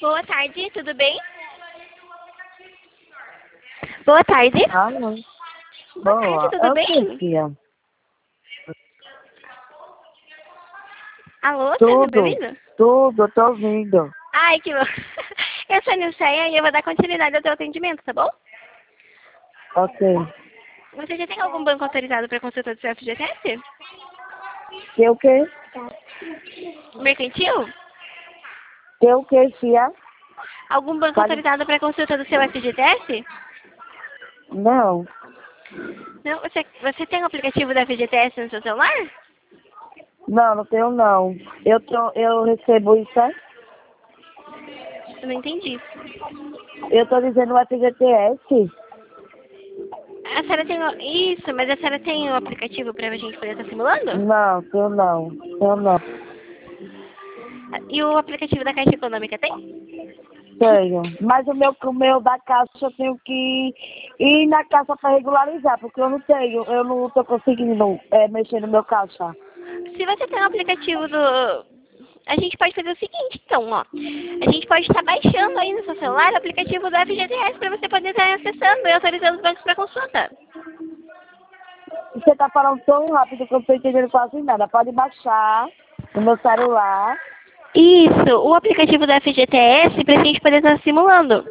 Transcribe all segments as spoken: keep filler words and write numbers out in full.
Boa tarde, tudo bem? Boa tarde. Alô. Boa Boa. tarde, tudo É o bem? que, filha? Alô, tá me Tudo. ouvindo? Tudo, tô ouvindo. Ai, que bom. Eu sou a Nilceia e eu vou dar continuidade ao teu atendimento, tá bom? Ok. Você já tem algum banco autorizado para consulta do seu F G T S? Que o quê? Mercantil? Que o quê, filha? Algum banco Fale- autorizado para consulta do seu F G T S? Não. Não, você, você tem o aplicativo da F G T S no seu celular? Não, não tenho não. Eu, tô, eu recebo isso, é? Eu não entendi. Eu tô dizendo o F G T S. A senhora tem o... Isso, mas a senhora tem o aplicativo para a gente poder estar simulando? Não, tenho não. Tenho não. E o aplicativo da Caixa Econômica tem? Tenho. Mas o meu, o meu da caixa eu tenho que ir na caixa para regularizar, porque eu não tenho, eu não tô conseguindo é, mexer no meu caixa. Se você tem o aplicativo do... A gente pode fazer o seguinte, então, ó. A gente pode estar baixando aí no seu celular o aplicativo do F G T S para você poder estar acessando e autorizando os bancos para consulta. Você tá falando tão rápido que eu não tô entendendo quase nada. Pode baixar no meu celular. Isso, o aplicativo do F G T S para a gente poder estar simulando.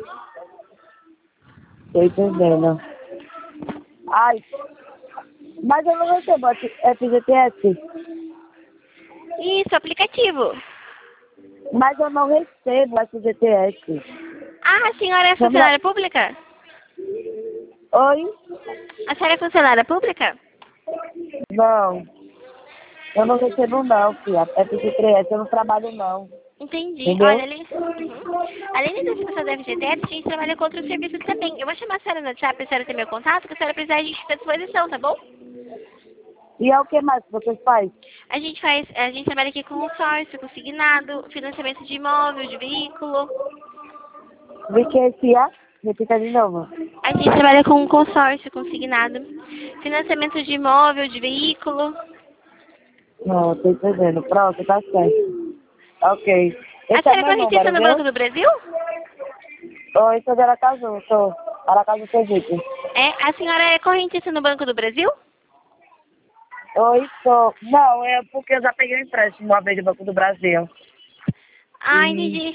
Tô entendendo. Ai, mas eu não recebo F G T S. Isso, aplicativo. Mas eu não recebo F G T S. Ah, a senhora é Vamos funcionária pública? Oi? A senhora é funcionária pública? Não. Eu não recebo não, filha. F G T S eu não trabalho não. Entendi. Entendeu? Olha, além, uhum. além da discussão do F G T S, a gente trabalha com outros serviços também. Eu vou chamar a senhora no WhatsApp para a senhora ter meu contato, que a senhora precisar, a gente fica à disposição, tá bom? E é o que mais que vocês fazem? A gente faz, a gente trabalha aqui com consórcio, consignado, financiamento de imóvel, de veículo. Vi que é filha? Repita de novo. A gente trabalha com consórcio, consignado, financiamento de imóvel, de veículo. Não, tô entendendo. Pronto, tá certo. Ok. A Esse é senhora é meu correntista número, no Banco viu? do Brasil? Oi, sou de Aracaju, sou. Aracaju Sergipe. É, a senhora é correntista no Banco do Brasil? Oi, sou. Não, é porque eu já peguei um empréstimo uma vez do Banco do Brasil. Ah, E, entendi.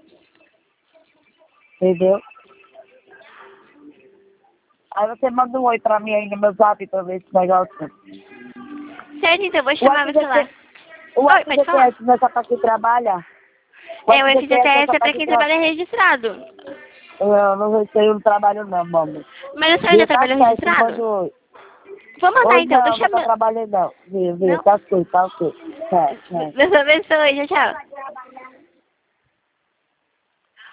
entendeu? Aí você manda um oi pra mim aí no meu zap pra ver esse negócio. Certo, então eu vou O chamar você lá. F G T, o Oi, pode falar. F G T S não é só pra quem trabalha? É, o F G T é S só é pra para quem quem trabalha. trabalha registrado. Eu não sei, eu não trabalho não, mano. Mas a senhora já Viu, tá trabalhou certo, registrado? manda um oi. Vou mandar Oi, então, não, deixa eu nunca chamar. trabalhei não. Viu, viu, Não? tá ok, tá ok. Tá, tá. Deus abençoe, tchau, tchau.